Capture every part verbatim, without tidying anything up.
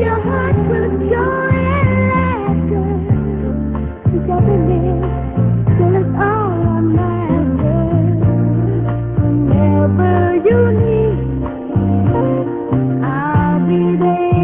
your heart with joy and laughter. Togetherness, till it's all I'm after. Whenever you need, I'll be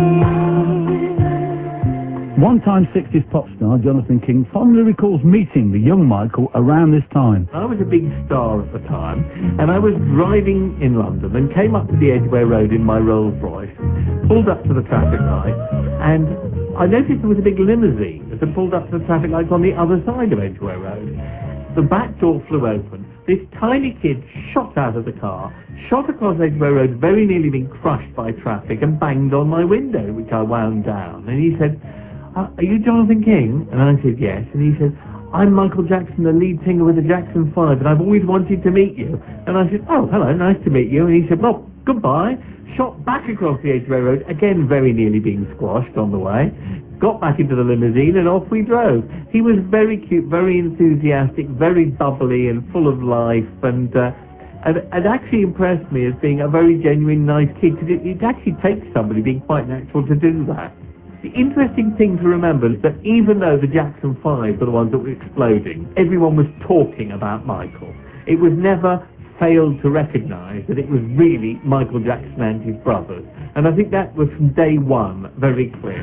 there. One-time sixties pop star Jonathan King fondly recalls meeting the young Michael around this time. I was a big star at the time, and I was driving in London and came up to the Edgware Road in my Rolls Royce, pulled up to the traffic light, and I noticed there was a big limousine that had pulled up to the traffic lights on the other side of Edgware Road. The back door flew open. This tiny kid shot out of the car, shot across Edgware Road, very nearly being crushed by traffic, and banged on my window, which I wound down. And he said, uh, are you Jonathan King? And I said, yes. And he said, I'm Michael Jackson, the lead singer with the Jackson five, and I've always wanted to meet you. And I said, oh, hello, nice to meet you. And he said, well, goodbye. Shot back across the Edgware Road, again very nearly being squashed on the way. Got back into the limousine, and off we drove. He was very cute, very enthusiastic, very bubbly and full of life, and uh, and it actually impressed me as being a very genuine, nice kid, because it, it actually takes somebody being quite natural to do that. The interesting thing to remember is that even though the Jackson five were the ones that were exploding, everyone was talking about Michael. It was never failed to recognise that it was really Michael Jackson and his brothers. And I think that was from day one very clear.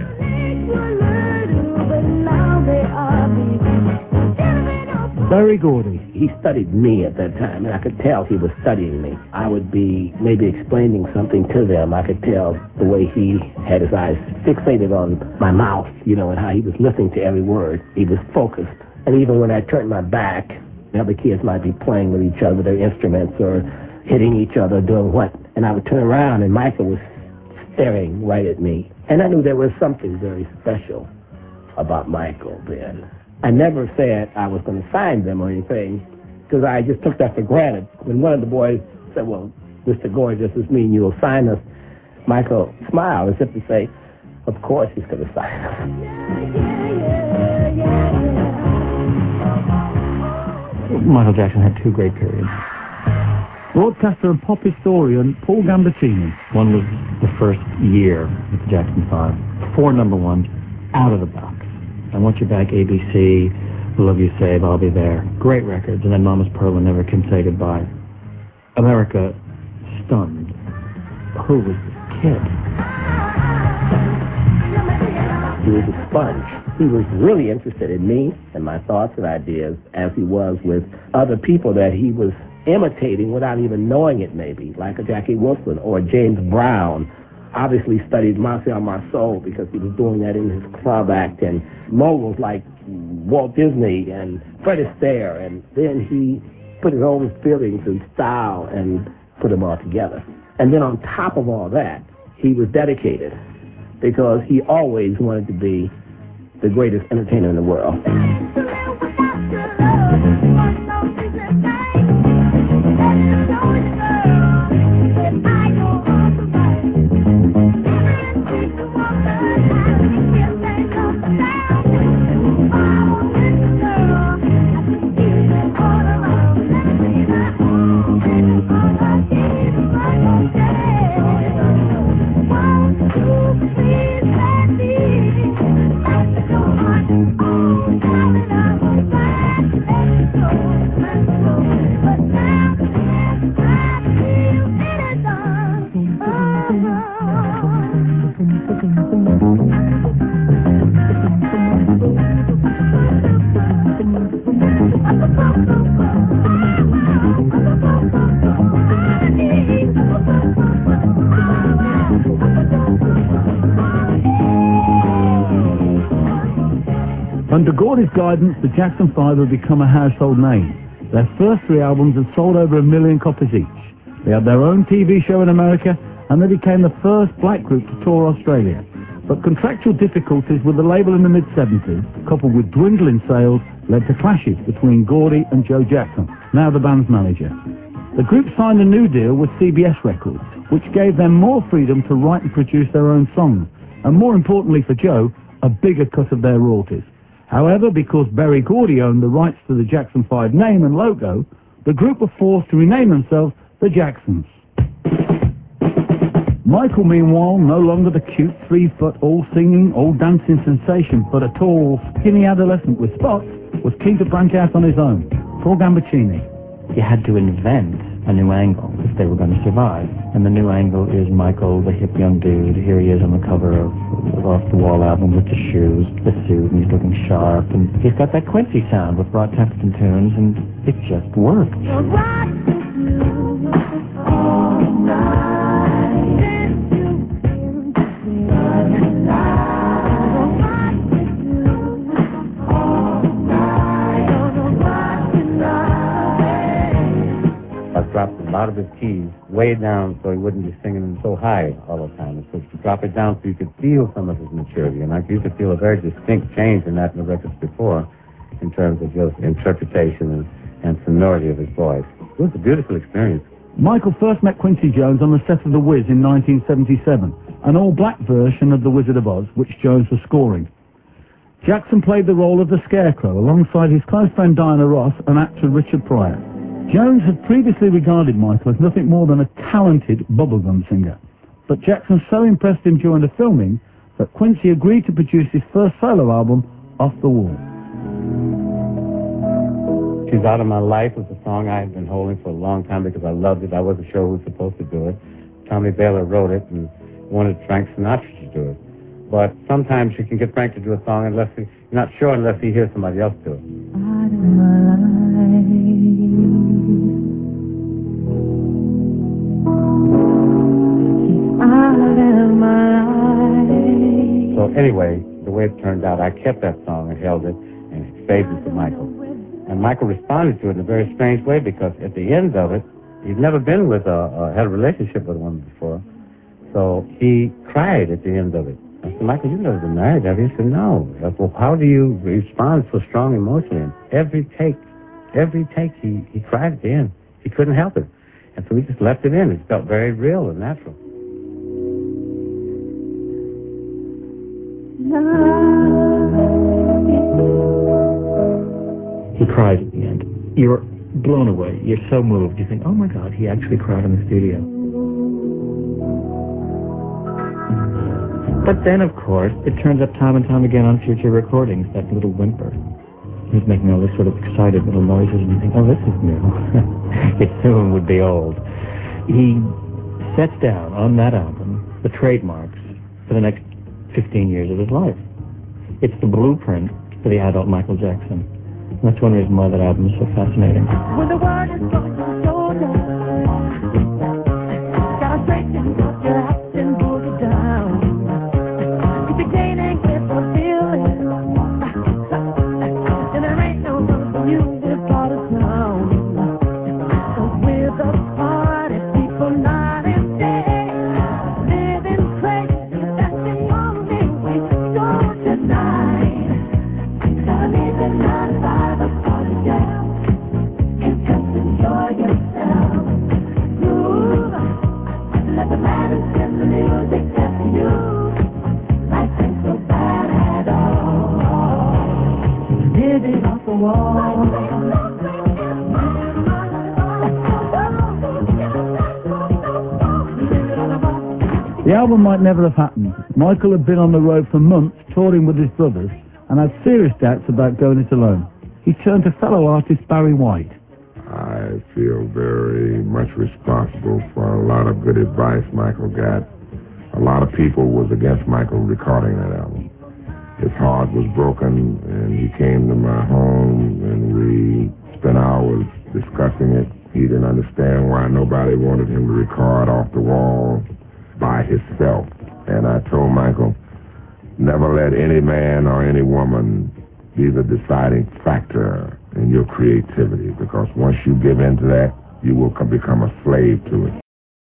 Berry Gordy. He studied me at that time, and I could tell he was studying me. I would be maybe explaining something to them. I could tell the way he had his eyes fixated on my mouth, you know, and how he was listening to every word. He was focused. And even when I turned my back, the other kids might be playing with each other, their instruments, or hitting each other, doing what. And I would turn around, and Michael was staring right at me. And I knew there was something very special about Michael then. I never said I was going to sign them or anything, because I just took that for granted. When one of the boys said, well, Mister Gorgeous, does this mean you will sign us? Michael smiled as if to say, of course he's going to sign us. Michael Jackson had two great periods. Broadcaster and pop historian Paul Gambattini. One was the first year with the Jackson five. Four number ones out of the box. I Want You Back, A B C, Love You Save, I'll Be There. Great records. And then Mama's Pearl and Never Can Say Goodbye. America stunned. Who was this kid? He was a sponge. He was really interested in me and my thoughts and ideas, as he was with other people that he was imitating without even knowing it, maybe, like a Jackie Wilson or James Brown. Obviously studied Marcel Marceau because he was doing that in his club act, and moguls like Walt Disney and Fred Astaire, and then he put his own feelings and style and put them all together. And then on top of all that, he was dedicated because he always wanted to be the greatest entertainer in the world. Under Gordy's guidance, the Jackson five had become a household name. Their first three albums had sold over a million copies each. They had their own T V show in America, and they became the first black group to tour Australia. But contractual difficulties with the label in the mid seventies, coupled with dwindling sales, led to clashes between Gordy and Joe Jackson, now the band's manager. The group signed a new deal with C B S Records, which gave them more freedom to write and produce their own songs, and more importantly for Joe, a bigger cut of their royalties. However, because Berry Gordy owned the rights to the Jackson five name and logo, the group were forced to rename themselves the Jacksons. Michael, meanwhile, no longer the cute three-foot, all-singing, all-dancing sensation, but a tall, skinny adolescent with spots, was keen to branch out on his own. Paul Gambaccini. You had to invent a new angle if they were going to survive. And the new angle is Michael, the hip young dude. Here he is on the cover of, of Off the Wall album with the shoes, the suit, and he's looking sharp. And he's got that Quincy sound with Rod Temperton tunes, and it just worked. Dropped a lot of his keys way down so he wouldn't be singing them so high all the time. So to drop it down so you could feel some of his maturity. And I used to feel a very distinct change in that in the records before in terms of just interpretation and, and sonority of his voice. It was a beautiful experience. Michael first met Quincy Jones on the set of The Wiz in nineteen seventy-seven, an all-black version of The Wizard of Oz, which Jones was scoring. Jackson played the role of the Scarecrow alongside his close friend Diana Ross and actor Richard Pryor. Jones had previously regarded Michael as nothing more than a talented bubblegum singer, but Jackson so impressed him during the filming that Quincy agreed to produce his first solo album, Off the Wall. She's Out of My Life was a song I had been holding for a long time because I loved it. I wasn't sure who was supposed to do it. Tommy Baylor wrote it and wanted Frank Sinatra to do it. But sometimes you can get Frank to do a song unless he, you're not sure unless he hears somebody else do it. Out of my life. So anyway, the way it turned out, I kept that song and held it and saved it for Michael. And Michael responded to it in a very strange way because at the end of it, he'd never been with a, uh, had a relationship with a woman before. So he cried at the end of it. I said, Michael, you've never been married, have you? He said, no. I said, well, how do you respond so strong emotionally? And every take, every take, he, he cried at the end. He couldn't help it. And so we just left it in. It felt very real and natural. He cried at the end. You're blown away. You're so moved. You think, oh my God, he actually cried in the studio. But then, of course, it turns up time and time again on future recordings, that little whimper. He's making all this sort of excited little noises, and you think, oh, this is new. It soon would be old. He sets down on that album the trademarks for the next fifteen years of his life. It's the blueprint for the adult Michael Jackson. And that's one reason why that album is so fascinating. When the word is on your shoulder, gotta straighten up your act and boogie down. If you can't ain't get the feeling, then there ain't no room for you this part of town. Cause we're the party people night and day, living crazy, that's the only way to go tonight. Gotta leave it nine by the party down, and just enjoy yourself. Groove, let the madness in the music get to you. Life ain't so bad at all. Living off the wall. The album might never have happened. Michael had been on the road for months touring with his brothers and had serious doubts about going it alone. He turned to fellow artist Barry White. I feel very much responsible for a lot of good advice Michael got. A lot of people was against Michael recording that album. His heart was broken, and he came to my home, and we spent hours discussing it. He didn't understand why nobody wanted him to record Off the Wall by himself. And I told Michael, never let any man or any woman be the deciding factor in your creativity, because once you give in to that, you will become a slave to it.